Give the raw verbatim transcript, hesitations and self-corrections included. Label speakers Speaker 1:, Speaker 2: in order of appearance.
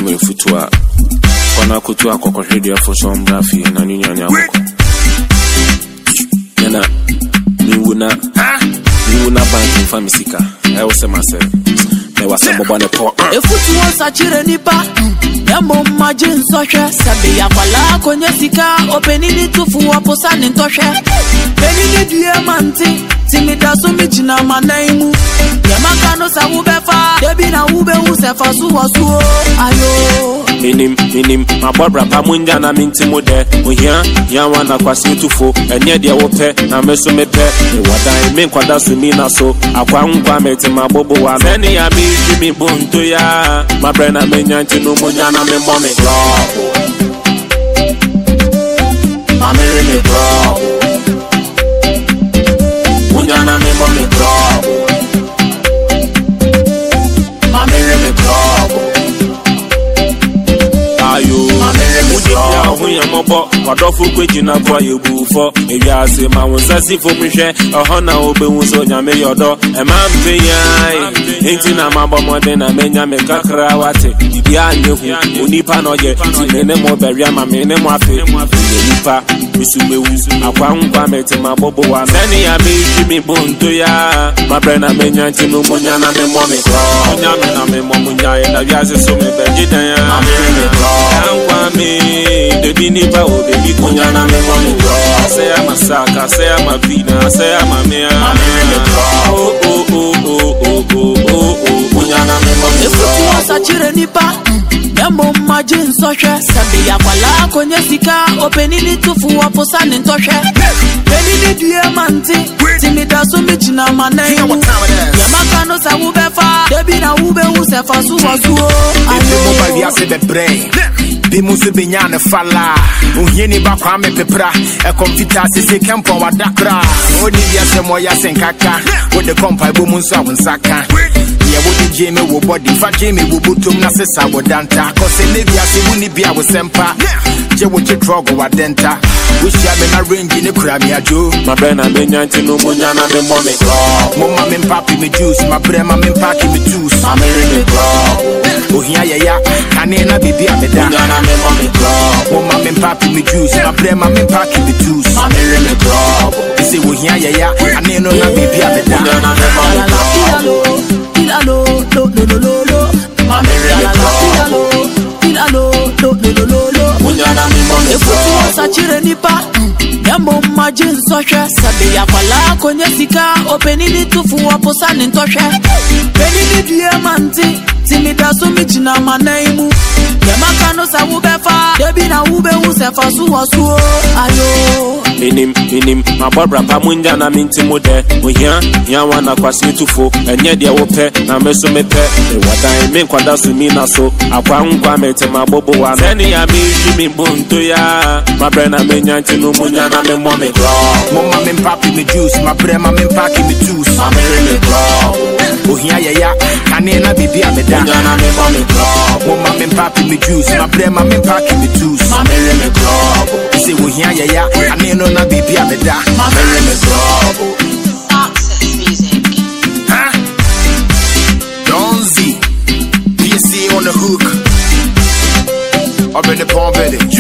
Speaker 1: me futua. Kona kutua koko radio for some brafi na nyunya nyako. Yana mi wuna mi wuna banking famisika. I was say myself. Me was say bobo ne po.
Speaker 2: E futua sa chire nipa. Yambo majin sohwe sabe ya kwala konye sika openini tufu waposa ni ntohwe. Benini duye manti timida so mi jina manaimu. Yamaka no sa ubefa debi na ube usefa su wasu ayo.
Speaker 1: Minim minim mabobra pamunja na mintimo de ohia yanwa na kwase tufo enye de wope na meso mepe e wadan me kwada so mi na so akwa nkwa meti mabobo wa meni ya mi mi bonto ya mabrena menya ntino munya na me mommy drop mami me drop munya na me mommy drop mami me drop ayo ya hunya mobo kwadofu kwejina kwa yebufo ewiase ma wonsasi fo mhwe ohona obewu so nyame yodo e ma mpe yan enti na mabo modern na menya me kakra wate bibia anyehu onipa no ye tinene mo beria ma me ne mo afi nipa misumewu akwa nkwa meti mabobo wa meni ya me mi bonto ya mabrena menya ntino munya na me mo me kro munya me na me mo munya e na wiase so me bejidan ya me Yankwa me, the binipa o the bikunya na me mo go. Say I'm a saka, say I'm a pina, say I'm a mea. Oh oh oh oh oh oh oh oh. Kunya na me mo go.
Speaker 2: If you want to chire nipa, yambo majin sohwe sabe ya kwala konye sika openini tufu waposa ni ntohwe. Benini duye manti timida so mi jina manaimu. Yamaka no sa ubefa debi na ube usefa su wasu ayo.
Speaker 3: I said the brain. Be musu binyane fala. Uhieni ba kwa me pepra. E computer se kempo wa dakra. Oni bia se moya senkaka. Wo de kompa bo munsu awonsaka. Ye wo de jeme wo body fa jeme wo butum na sesa wo danta. Cause ne bia se woni bia wo sempa. Je wo che drug wa denta. We share me na range ne kura mi ajo.
Speaker 1: My brain and menya ntino munya na me mommy club.
Speaker 3: Mama me papi me juice. My brain ma me papi me juice.
Speaker 1: I'm in the club.
Speaker 3: Ohia ya ya. Kane na bibi ameda.
Speaker 1: Me mommy club,
Speaker 3: mama me papi me juice, my brema me papi me juice.
Speaker 1: I'm in the club.
Speaker 3: They say we here ya ya, I need no na baby ameda.
Speaker 2: Ilalo, lo lo lo lo lo.
Speaker 1: I'm in the club.
Speaker 2: Ilalo, lo lo lo lo lo.
Speaker 1: Munyana me mommy
Speaker 2: club. If you want to chire nipa, yambo majin sohwe sabe ya kwala konye sika openini tufu waposa ni ntohwe. Benini duye manti timida so mi jina manaimu. Yamaka no sa ubefa debi na ube usefa su wasu ayo.
Speaker 1: Minim minim mabobra pamunja na mintimo de ohia yanwa na kwase tufo enye de wope na meso mepe e wadan me kwada so mi na so akwa nkwa meti mabobo wa meni ya mi mi bonto ya mabrena menya ntino munya na me mommy club.
Speaker 3: Mama me papi me juice, my brema me papi me juice.
Speaker 1: I'm in the club.
Speaker 3: Ohia ya ya, kane na bibi ameda.
Speaker 1: Munyana me mommy club.
Speaker 3: Mama me papi me juice, my brema me papi me juice.
Speaker 1: I'm in the club.
Speaker 3: They say we here ya ya, kane no na bibi ameda.
Speaker 1: I'm in the club.
Speaker 4: Access music.
Speaker 3: Huh? Donzi, P C on the hook. Up in the palm belly.